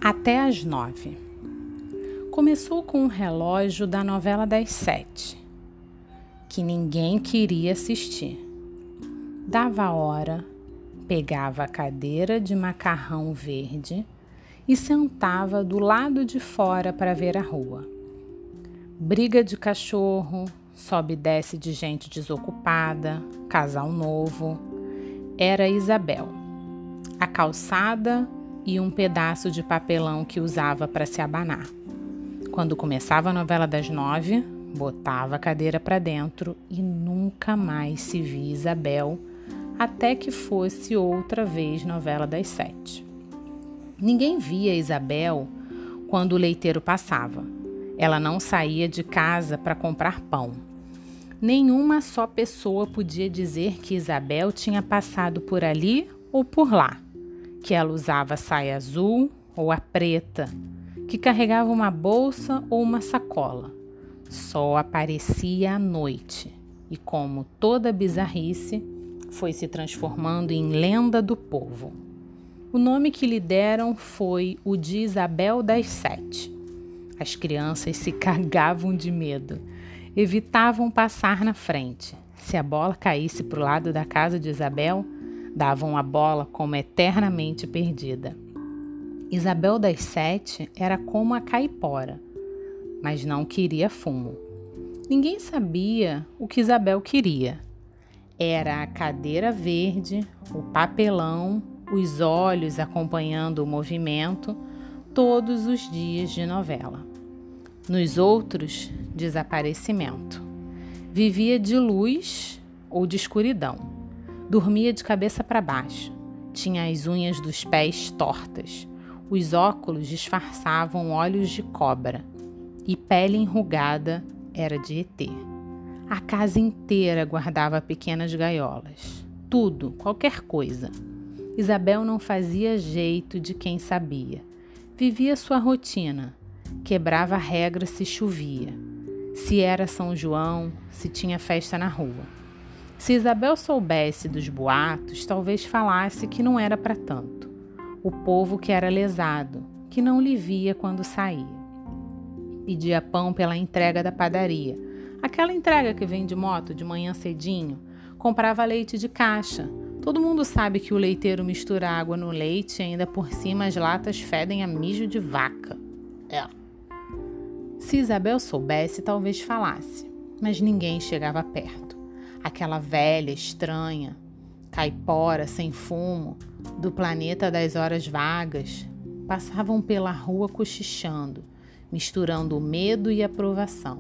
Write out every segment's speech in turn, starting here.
Até às 9. Começou com o relógio da novela das 7, que ninguém queria assistir. Dava a hora, pegava a cadeira de macarrão verde e sentava do lado de fora para ver a rua. Briga de cachorro, sobe e desce de gente desocupada, casal novo. Era Isabel. A calçada e um pedaço de papelão que usava para se abanar. Quando começava a novela das 9, botava a cadeira para dentro e nunca mais se via Isabel, até que fosse outra vez novela das 7. Ninguém via Isabel quando o leiteiro passava. Ela não saía de casa para comprar pão. Nenhuma só pessoa podia dizer que Isabel tinha passado por ali ou por lá, que ela usava saia azul ou a preta, que carregava uma bolsa ou uma sacola. Só aparecia à noite e, como toda bizarrice, foi se transformando em lenda do povo. O nome que lhe deram foi o de Isabel das 7. As crianças se cagavam de medo, evitavam passar na frente. Se a bola caísse para o lado da casa de Isabel, davam a bola como eternamente perdida. Isabel das 7 era como a caipora, mas não queria fumo. Ninguém sabia o que Isabel queria. Era a cadeira verde, o papelão, os olhos acompanhando o movimento, todos os dias de novela. Nos outros, desaparecimento. Vivia de luz ou de escuridão. Dormia de cabeça para baixo. Tinha as unhas dos pés tortas. Os óculos disfarçavam olhos de cobra. E pele enrugada era de ET. A casa inteira guardava pequenas gaiolas. Tudo, qualquer coisa. Isabel não fazia jeito de quem sabia. Vivia sua rotina. Quebrava a regra se chovia. Se era São João, se tinha festa na rua. Se Isabel soubesse dos boatos, talvez falasse que não era para tanto. O povo que era lesado, que não lhe via quando saía. Pedia pão pela entrega da padaria. Aquela entrega que vem de moto de manhã cedinho. Comprava leite de caixa. Todo mundo sabe que o leiteiro mistura água no leite e ainda por cima as latas fedem a mijo de vaca. Se Isabel soubesse, talvez falasse, mas ninguém chegava perto. Aquela velha, estranha, caipora sem fumo, do planeta das horas vagas, passavam pela rua cochichando, misturando o medo e a aprovação.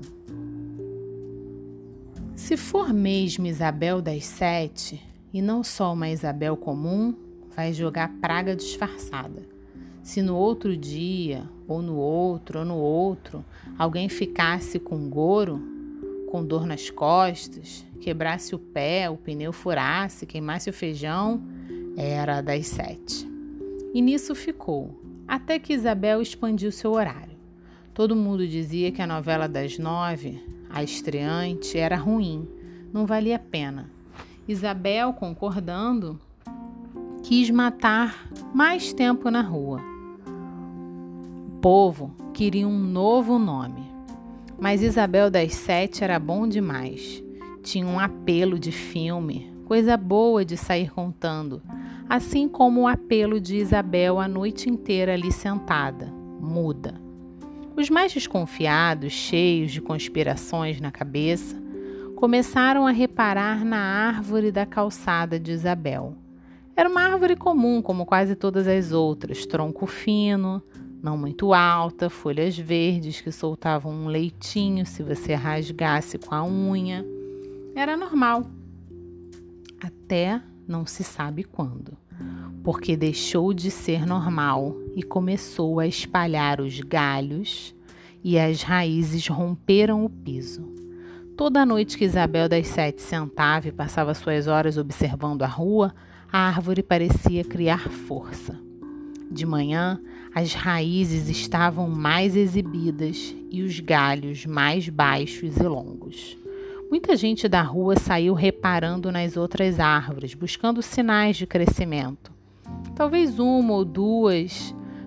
Se for mesmo Isabel das 7, e não só uma Isabel comum, vai jogar praga disfarçada. Se no outro dia, ou no outro, alguém ficasse com goro, com dor nas costas, quebrasse o pé, o pneu furasse, queimasse o feijão, era das 7. E nisso ficou, até que Isabel expandiu seu horário. Todo mundo dizia que a novela das 9, a estreante, era ruim, não valia a pena. Isabel, concordando, quis matar mais tempo na rua. O povo queria um novo nome. Mas Isabel das 7 era bom demais. Tinha um apelo de filme, coisa boa de sair contando, assim como o apelo de Isabel a noite inteira ali sentada, muda. Os mais desconfiados, cheios de conspirações na cabeça, começaram a reparar na árvore da calçada de Isabel. Era uma árvore comum, como quase todas as outras, tronco fino, não muito alta, folhas verdes que soltavam um leitinho se você rasgasse com a unha. Era normal. Até não se sabe quando. Porque deixou de ser normal e começou a espalhar os galhos e as raízes romperam o piso. Toda noite que Isabel das 7 sentava e passava suas horas observando a rua, a árvore parecia criar força. De manhã, as raízes estavam mais exibidas e os galhos mais baixos e longos. Muita gente da rua saiu reparando nas outras árvores, buscando sinais de crescimento. Talvez uma ou duas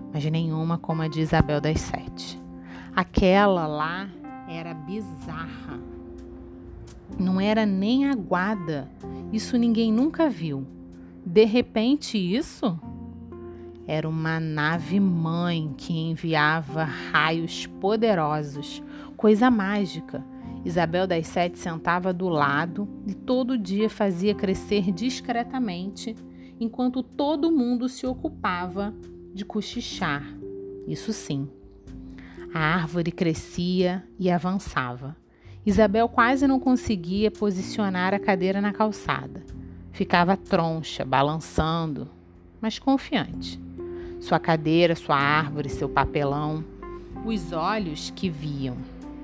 mas nenhuma como a de Isabel das Sete. Aquela lá era bizarra. Não era nem aguada. Isso ninguém nunca viu. De repente, isso era uma nave-mãe que enviava raios poderosos, coisa mágica. Isabel das Sete sentava do lado e todo dia fazia crescer discretamente, enquanto todo mundo se ocupava de cochichar. Isso sim. A árvore crescia e avançava. Isabel quase não conseguia posicionar a cadeira na calçada. Ficava troncha, balançando, mas confiante. Sua cadeira, sua árvore, seu papelão, os olhos que viam.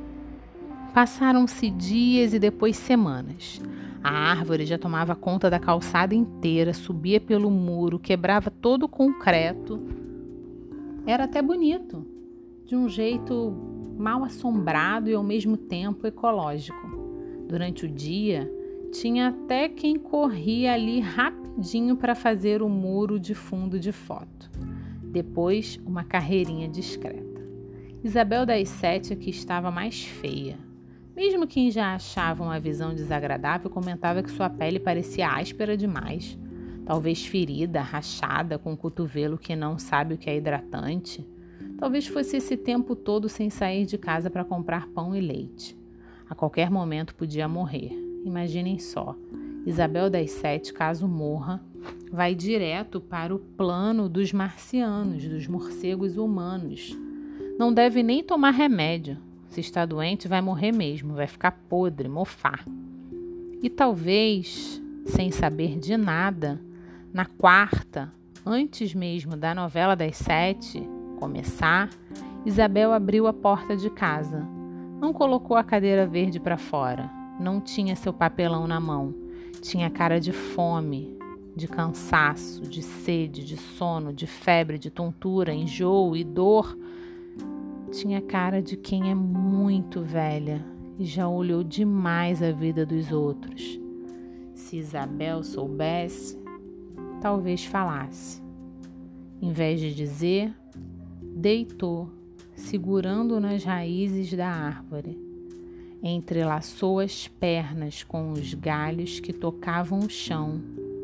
Passaram-se dias e depois semanas. A árvore já tomava conta da calçada inteira, subia pelo muro, quebrava todo o concreto. Era até bonito, de um jeito mal assombrado e ao mesmo tempo ecológico. Durante o dia, tinha até quem corria ali rapidinho para fazer o muro de fundo de foto. Depois, uma carreirinha discreta. Isabel das Sete é que estava mais feia. Mesmo quem já achava uma visão desagradável comentava que sua pele parecia áspera demais, talvez ferida, rachada, com o cotovelo que não sabe o que é hidratante. Talvez fosse esse tempo todo sem sair de casa para comprar pão e leite. A qualquer momento podia morrer. Imaginem só, Isabel das Sete, caso morra, vai direto para o plano dos marcianos, dos morcegos humanos. Não deve nem tomar remédio. Se está doente, vai morrer mesmo, vai ficar podre, mofar. E talvez, sem saber de nada, na quarta, antes mesmo da novela das 7 começar, Isabel abriu a porta de casa. Não colocou a cadeira verde para fora. Não tinha seu papelão na mão. Tinha cara de fome, de cansaço, de sede, de sono, de febre, de tontura, enjoo e dor. Tinha cara de quem é muito velha e já olhou demais a vida dos outros. Se Isabel soubesse, talvez falasse. Em vez de dizer, deitou, segurando nas raízes da árvore. Entrelaçou as pernas com os galhos que tocavam o chão.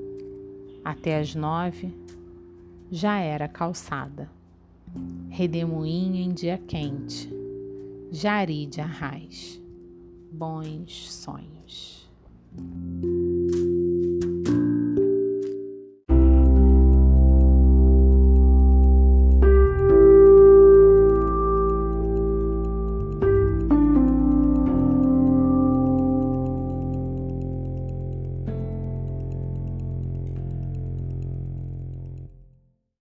Até as 9, já era calçada. Redemoinho em dia quente. Jari de Arraiz. Bons sonhos.